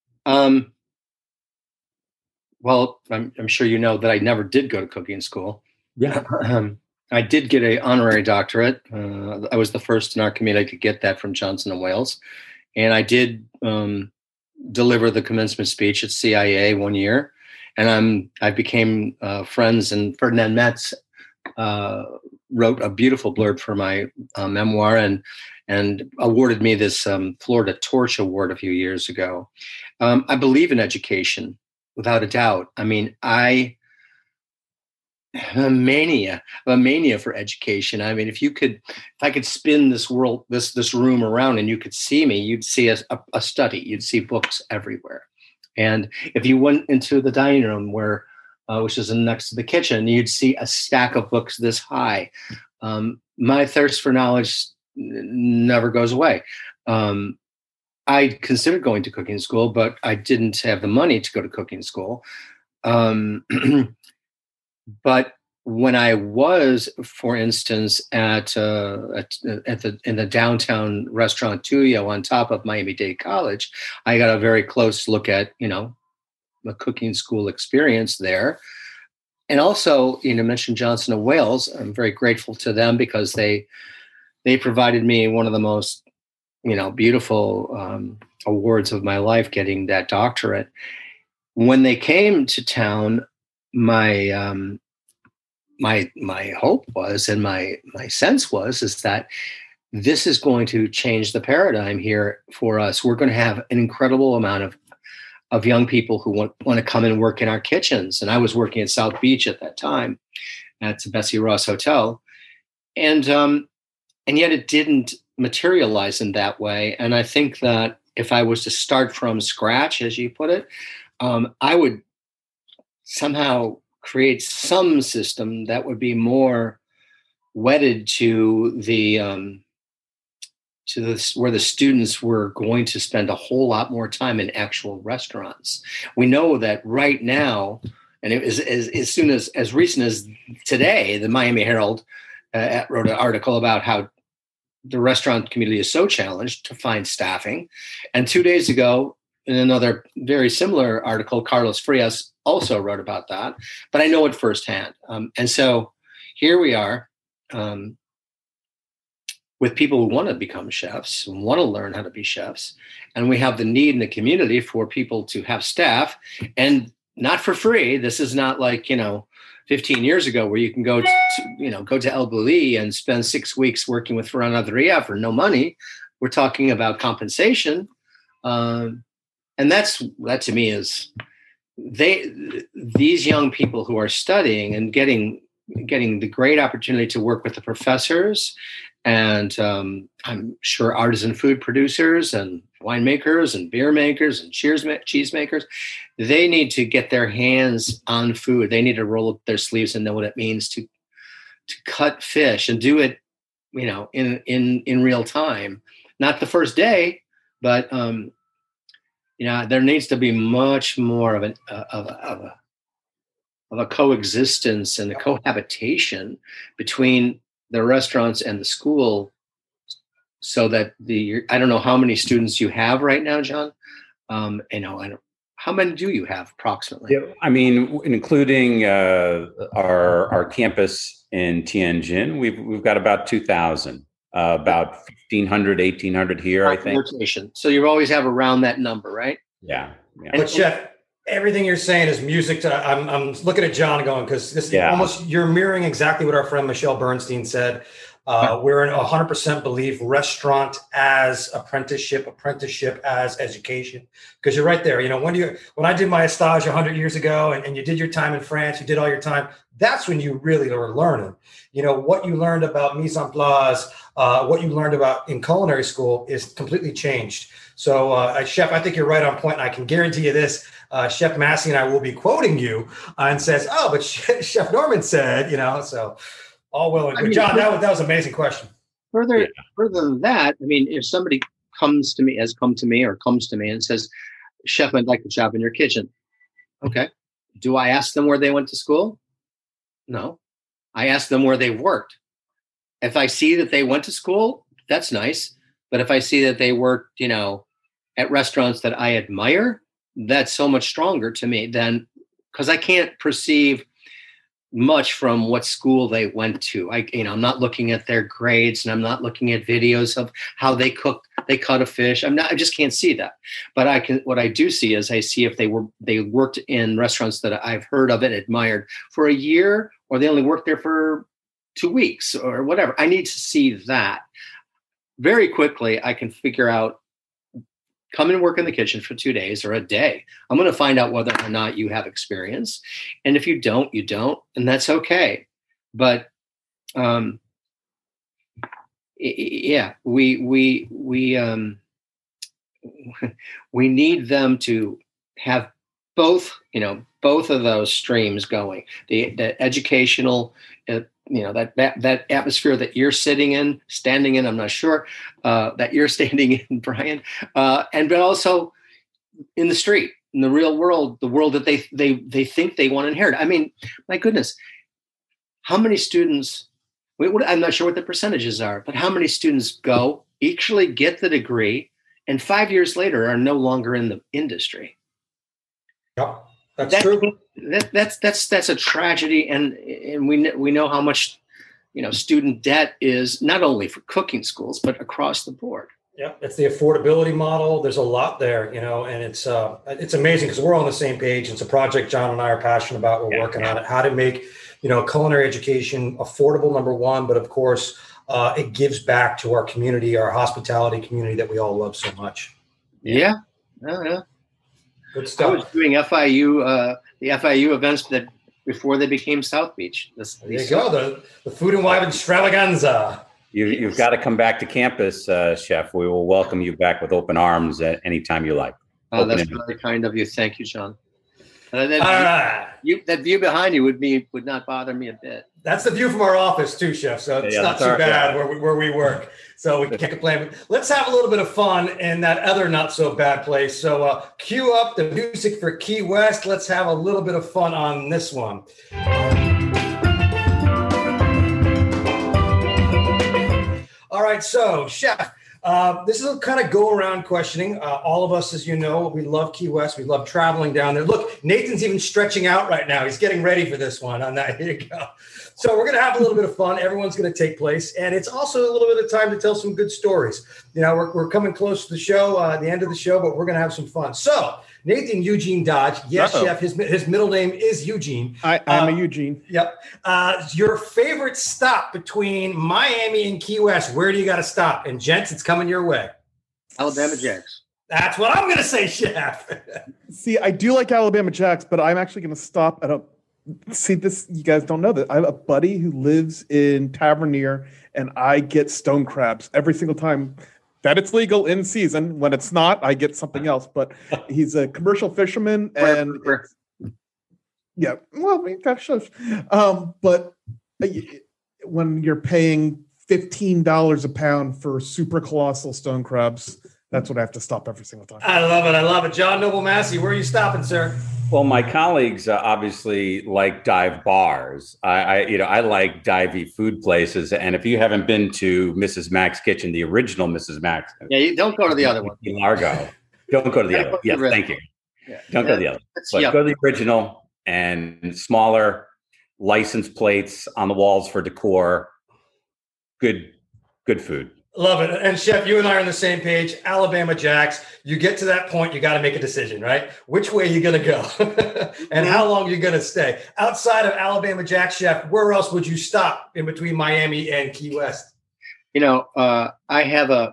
Well, I'm sure you know that I never did go to cooking school. Yeah. I did get an honorary doctorate. I was the first in our community to get that from Johnson & Wales. And I did deliver the commencement speech at CIA one year. And I became friends, and Ferdinand Metz wrote a beautiful blurb for my memoir and awarded me this Florida Torch Award a few years ago. I believe in education, without a doubt. I mean, I have a mania for education. I mean, if I could spin this world, this room around, and you could see me, you'd see a study, you'd see books everywhere. And if you went into the dining room which is next to the kitchen, you'd see a stack of books this high. My thirst for knowledge never goes away. I considered going to cooking school, but I didn't have the money to go to cooking school. But when I was, for instance, in the downtown restaurant Tuyo on top of Miami-Dade College, I got a very close look at, the cooking school experience there. And also, mentioned Johnson & Wales. I'm very grateful to them because they provided me one of the most, beautiful awards of my life, getting that doctorate. When they came to town, my my hope was, and my sense was, is that this is going to change the paradigm here for us. We're going to have an incredible amount of young people who want to come and work in our kitchens. And I was working at South Beach at that time at the Betsy Ross Hotel. And yet it didn't materialize in that way. And I think that if I was to start from scratch, as you put it, I would somehow create some system that would be more wedded to where the students were going to spend a whole lot more time in actual restaurants. We know that right now, and it was as recent as today, the Miami Herald wrote an article about how the restaurant community is so challenged to find staffing. And 2 days ago, in another very similar article, Carlos Frias also wrote about that, but I know it firsthand. And so here we are, with people who want to become chefs, who want to learn how to be chefs. And we have the need in the community for people to have staff, and not for free. This is not like, 15 years ago where you can go to El Bulli and spend 6 weeks working with Ferran Adrià for no money. We're talking about compensation. And that to me is these young people who are studying and getting the great opportunity to work with the professors, and I'm sure artisan food producers and winemakers and beer makers and cheese makers, they need to get their hands on food. They need to roll up their sleeves and know what it means to cut fish and do it, in real time. Not the first day, but there needs to be much more of a coexistence and a cohabitation between the restaurants and the school, so that I don't know how many students you have right now, John. How many do you have approximately? Yeah, I mean, including our campus in Tianjin, we've got about 2,000, about 1,500, 1,800 here, I think. Rotation. So you always have around that number, right? Yeah. But Chef, everything you're saying is music to. I'm looking at John going, because this almost, you're mirroring exactly what our friend Michelle Bernstein said. We're in 100% believe restaurant as apprenticeship as education. Because you're right there. When I did my stage 100 years ago, and you did your time in France, you did all your time. That's when you really were learning. What you learned about mise en place, what you learned about in culinary school is completely changed. So, Chef, I think you're right on point. And I can guarantee you this. Chef Massey and I will be quoting you and says, "Oh, but Chef Norman said," so all well and good. John, that was an amazing question. Further than that, if somebody comes to me and says, "Chef, I'd like a job in your kitchen." Okay. Do I ask them where they went to school? No. I ask them where they worked. If I see that they went to school, that's nice. But if I see that they worked, at restaurants that I admire, that's so much stronger to me than, because I can't perceive much from what school they went to. I'm not looking at their grades, and I'm not looking at videos of how they cut a fish. I just can't see that. But what I do see is I see if they worked in restaurants that I've heard of and admired for a year, or they only worked there for 2 weeks or whatever. I need to see that. Very quickly, I can figure out, come and work in the kitchen for 2 days or a day. I'm going to find out whether or not you have experience. And if you don't, you don't, and that's okay. But we need them to have both of those streams going. The educational, that atmosphere that you're standing in, I'm not sure, that you're standing in, Brian, but also in the street, in the real world, the world that they think they want to inherit. My goodness, how many students, I'm not sure what the percentages are, but how many students go, actually get the degree, and 5 years later are no longer in the industry? Yep. That's true. That's a tragedy, and we know how much student debt is, not only for cooking schools but across the board. Yeah, it's the affordability model. There's a lot there, and it's amazing because we're on the same page. It's a project John and I are passionate about. We're working on it. How to make culinary education, affordable, number one, but of course, it gives back to our community, our hospitality community that we all love so much. Yeah. Yeah. Good I stuff. was doing FIU, the FIU events that before they became South Beach. There you go, the Food and Wine extravaganza. You've got to come back to campus, Chef. We will welcome you back with open arms at any time you like. That's very kind of you. Thank you, John. That view behind you would not bother me a bit. That's the view from our office too, Chef. So it's not too bad where we work. So we can't complain. Let's have a little bit of fun in that other not so bad place. So cue up the music for Key West. Let's have a little bit of fun on this one. All right, so Chef, this is a kind of go around questioning. All of us, as you know, we love Key West. We love traveling down there. Look, Nathan's even stretching out right now. He's getting ready for this one. On that, here you go. So we're going to have a little bit of fun. Everyone's going to take place. And it's also a little bit of time to tell some good stories. We're coming close to the show, the end of the show, but we're going to have some fun. So Nathan Eugene Dodge. Yes, Chef, his middle name is Eugene. I'm a Eugene. Yep. Your favorite stop between Miami and Key West, where do you got to stop? And gents, it's coming your way. Alabama Jacks. That's what I'm going to say, Chef. See, I do like Alabama Jacks, but I'm actually going to stop at see this. You guys don't know that I have a buddy who lives in Tavernier, and I get stone crabs every single time that it's legal in season. When it's not, I get something else. But he's a commercial fisherman, and yeah, well, I mean, that shows. But when you're paying $15 a pound for super colossal stone crabs, that's what I have to stop every single time. I love it. John Noble Massey, where are you stopping, sir? Well, my colleagues obviously like dive bars. I like divey food places. And if you haven't been to Mrs. Mack's Kitchen, the original Mrs. Mack's, you don't go to the other one. Largo, don't go to the other one. Yes, thank you. Yeah. Don't go to the other. But go to the original and smaller license plates on the walls for decor. Good food. Love it. And Chef, you and I are on the same page. Alabama Jacks. You get to that point, you got to make a decision, right? Which way are you going to go and how long you're going to stay? Outside of Alabama Jacks, Chef, where else would you stop in between Miami and Key West? I have a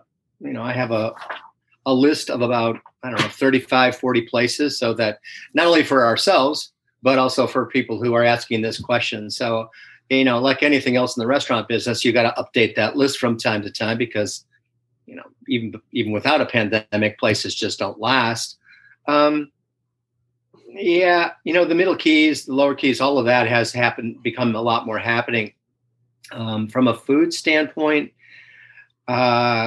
list of about, 35, 40 places, so that not only for ourselves, but also for people who are asking this question. So, like anything else in the restaurant business, you got to update that list from time to time because, even without a pandemic, places just don't last. The Middle Keys, the Lower Keys, all of that has become a lot more happening. From a food standpoint, I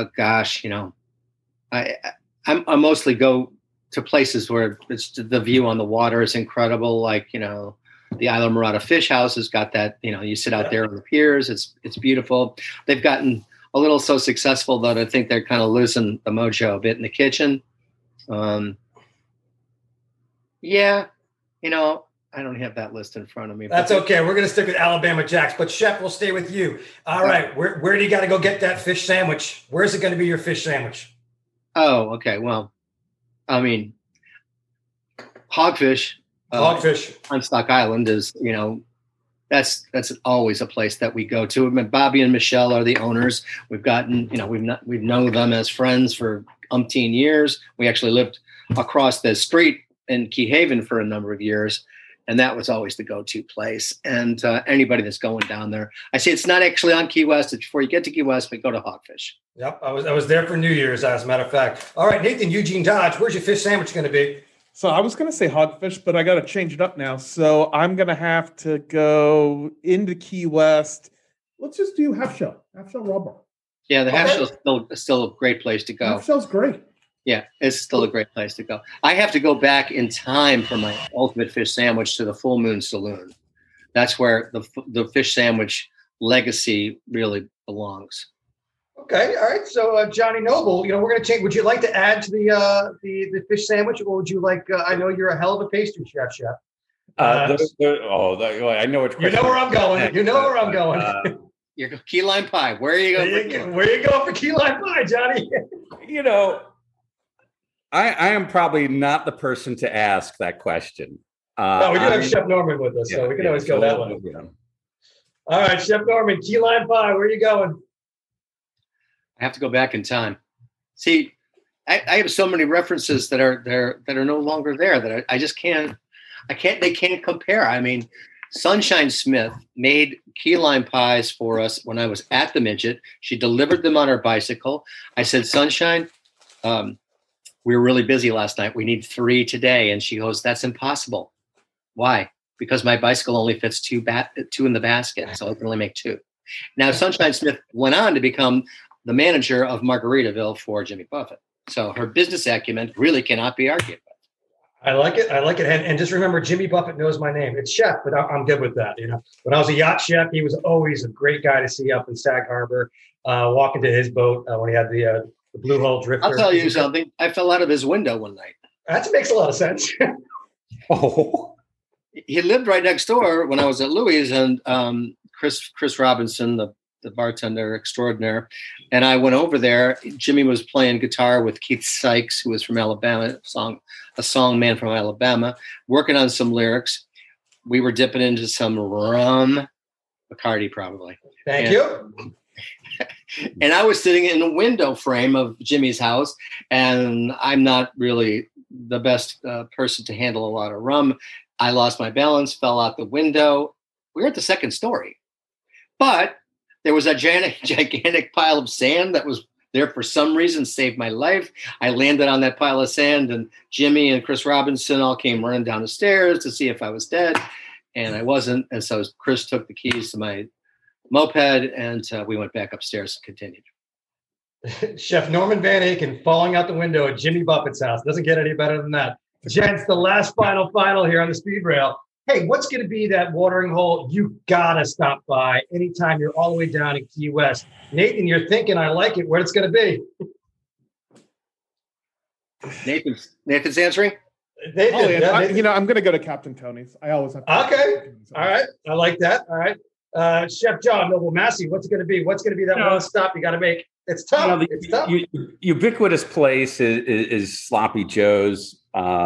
mostly go to places where it's the view on the water is incredible. Like, the Isla Morada Fish House has got that, you sit out there on the piers. It's beautiful. They've gotten a little so successful that I think they're kind of losing the mojo a bit in the kitchen. I don't have that list in front of me. That's okay. We're going to stick with Alabama Jacks, but Chef, we'll stay with you. All right. Where do you got to go get that fish sandwich? Where's it going to be your fish sandwich? Oh, okay. Well, Hogfish. Hogfish on Stock Island is, that's always a place that we go to. I mean, Bobby and Michelle are the owners. We've gotten, we've known them as friends for umpteen years. We actually lived across the street in Key Haven for a number of years, and that was always the go-to place. And anybody that's going down there, I say it's not actually on Key West. It's before you get to Key West, but go to Hogfish. Yep, I was there for New Year's, as a matter of fact. All right, Nathan Eugene Dodge, where's your fish sandwich going to be? So I was going to say Hogfish, but I got to change it up now. So I'm going to have to go into Key West. Let's just do half shell raw bar. Yeah, the half shell is still a great place to go. Half shell's great. Yeah, it's still a great place to go. I have to go back in time for my ultimate fish sandwich to the Full Moon Saloon. That's where the fish sandwich legacy really belongs. Okay, all right. So Johnny Noble, we're going to change. Would you like to add to the fish sandwich, or would you like? I know you're a hell of a pastry chef. I know which. You know where I'm going. You're key lime pie. Where are you going? Where you going for key lime pie, Johnny? I am probably not the person to ask that question. No, we do have Chef Norman with us, so we can always go that way. All right, Chef Norman, key lime pie. Where are you going? I have to go back in time. See, I have so many references that are no longer there that I just can't. They can't compare. I mean, Sunshine Smith made key lime pies for us when I was at the Midget. She delivered them on her bicycle. I said, Sunshine, we were really busy last night. We need 3 today. And she goes, that's impossible. Why? Because my bicycle only fits 2 in the basket. So I can only make 2. Now, Sunshine Smith went on to become the manager of Margaritaville for Jimmy Buffett. So her business acumen really cannot be argued. I like it. And just remember, Jimmy Buffett knows my name. It's Chef, but I'm good with that. You know, when I was a yacht chef, he was always a great guy to see up in Sag Harbor, walking to his boat when he had the Blue Hull Drifter. I'll tell you something. I fell out of his window one night. That makes a lot of sense. Oh, he lived right next door when I was at Louis, and Chris Robinson, the bartender extraordinaire, and I went over there. Jimmy was playing guitar with Keith Sykes, who was from Alabama, a song man from Alabama, working on some lyrics. We were dipping into some rum, Bacardi probably. Thank you. And I was sitting in the window frame of Jimmy's house, and I'm not really the best person to handle a lot of rum. I lost my balance, fell out the window. We were at the 2nd story, but there was a gigantic pile of sand that was there for some reason, saved my life. I landed on that pile of sand, and Jimmy and Chris Robinson all came running down the stairs to see if I was dead, and I wasn't. And so Chris took the keys to my moped, and we went back upstairs and continued. Chef Norman Van Aken falling out the window at Jimmy Buffett's house. Doesn't get any better than that. Gents, the last final here on the speed rail. Hey, what's going to be that watering hole you got to stop by anytime you're all the way down in Key West? Nathan, you're thinking, I like it. Where it's going to be? Nathan's answering? I'm going to go to Captain Tony's. I always have to. Okay. All right. I like that. All right. Chef John Noble Massey, what's it going to be? What's going to be that one stop you got to make? It's tough. It's tough. Ubiquitous place is Sloppy Joe's.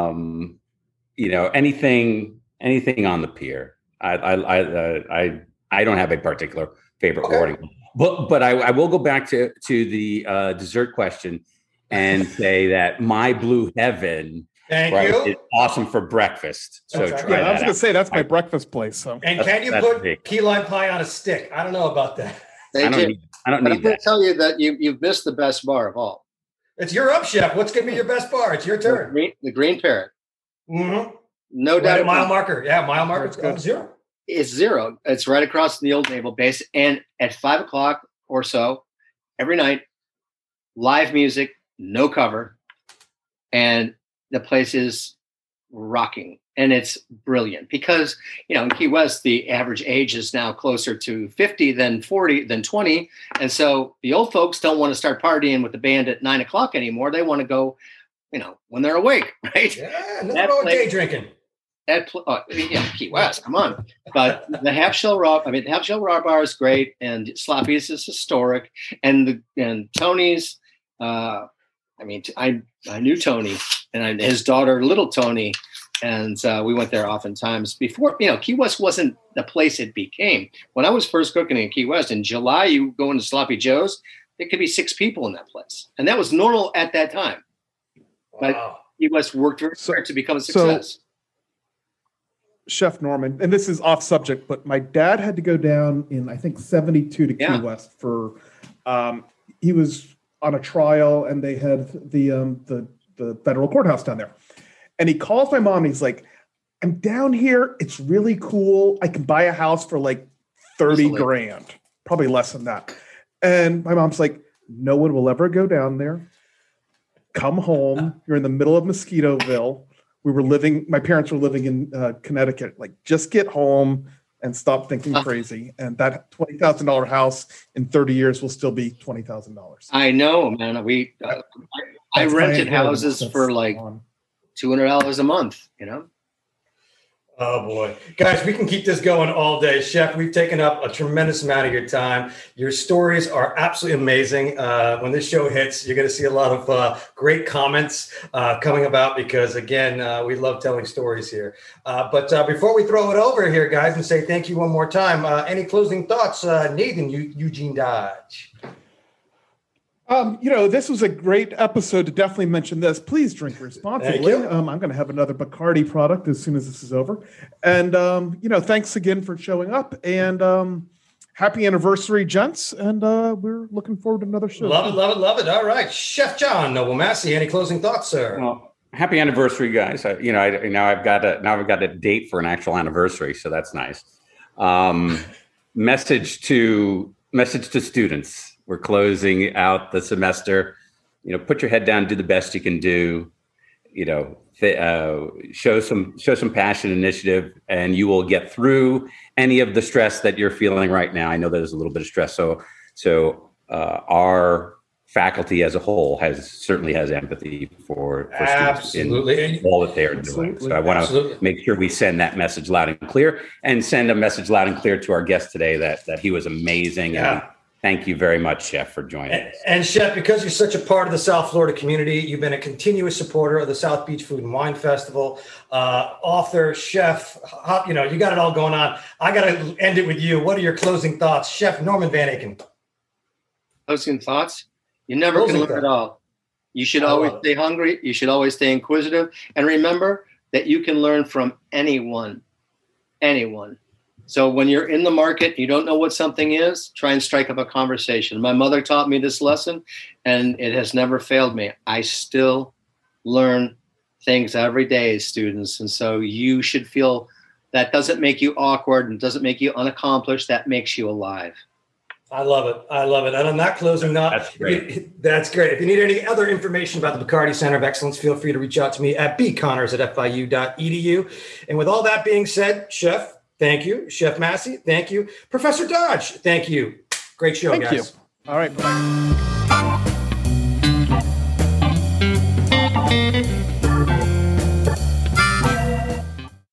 Anything on the pier. I don't have a particular favorite wording, but I will go back to the dessert question and say that My Blue Heaven is awesome for breakfast. So try that. I was going to say that's my breakfast place. So can you put key lime pie on a stick? I don't know about that. I don't need I'm going to tell you that you've missed the best bar of all. It's your up, Chef. What's going to be your best bar? It's your turn. The Green Parrot. Mm-hmm. No doubt. Mile marker. Yeah, mile marker. It's 0. It's 0. It's right across from the old naval base. And at 5:00 or so, every night, live music, no cover. And the place is rocking. And it's brilliant because, in Key West, the average age is now closer to 50 than 40 than 20. And so the old folks don't want to start partying with the band at 9:00 anymore. They want to go, when they're awake, right? Yeah, nothing wrong with day drinking. Key West, come on. But the Half Shell Raw Bar is great, and Sloppy's is historic, and Tony's. I knew Tony and his daughter, Little Tony, and we went there oftentimes before. Key West wasn't the place it became. When I was first cooking in Key West in July, you go into Sloppy Joe's, there could be 6 people in that place, and that was normal at that time. But Key West worked very hard to become a success. Chef Norman, and this is off subject, but my dad had to go down in, I think, 72 to Key West for, he was on a trial and they had the federal courthouse down there. And he calls my mom and he's like, I'm down here. It's really cool. I can buy a house for like 30 grand, probably less than that. And my mom's like, no one will ever go down there. Come home. You're in the middle of Mosquitoville. My parents were living in Connecticut. Like, just get home and stop thinking crazy. And that $20,000 house in 30 years will still be $20,000. I know, man. I rented houses for like $200 a month, Oh boy, guys, we can keep this going all day. Chef, we've taken up a tremendous amount of your time. Your stories are absolutely amazing. When this show hits, you're going to see a lot of great comments coming about because, again, we love telling stories here. But before we throw it over here, guys, and say thank you one more time, any closing thoughts, Nathan, Eugene Dodge? This was a great episode to definitely mention this. Please drink responsibly. I'm going to have another Bacardi product as soon as this is over. And, thanks again for showing up. And happy anniversary, gents. And we're looking forward to another show. Love it. All right. Chef John Noble Massey, any closing thoughts, sir? Well, happy anniversary, guys. I've got a date for an actual anniversary, so that's nice. Message to students. We're closing out the semester. Put your head down, do the best you can do. Show some passion, initiative, and you will get through any of the stress that you're feeling right now. I know there's a little bit of stress. So our faculty as a whole certainly has empathy for students in all that they're doing. So I want to make sure we send that message loud and clear, and send a message loud and clear to our guest today that he was amazing. Yeah. And thank you very much, Chef, for joining us. And Chef, because you're such a part of the South Florida community, you've been a continuous supporter of the South Beach Food and Wine Festival, author, chef, you got it all going on. I got to end it with you. What are your closing thoughts? Chef Norman Van Aken. Closing thoughts? You never can learn it all. You should always stay hungry. You should always stay inquisitive. And remember that you can learn from anyone. So when you're in the market, you don't know what something is, try and strike up a conversation. My mother taught me this lesson, and it has never failed me. I still learn things every day as students. And so you should feel that doesn't make you awkward and doesn't make you unaccomplished. That makes you alive. I love it. And on that closing note, that's great. That's great. If you need any other information about the Bacardi Center of Excellence, feel free to reach out to me at bconnors@fiu.edu. And with all that being said, Chef, thank you. Chef Massey, thank you. Professor Dodge, thank you. Great show, Thank guys. you. All right. Bye.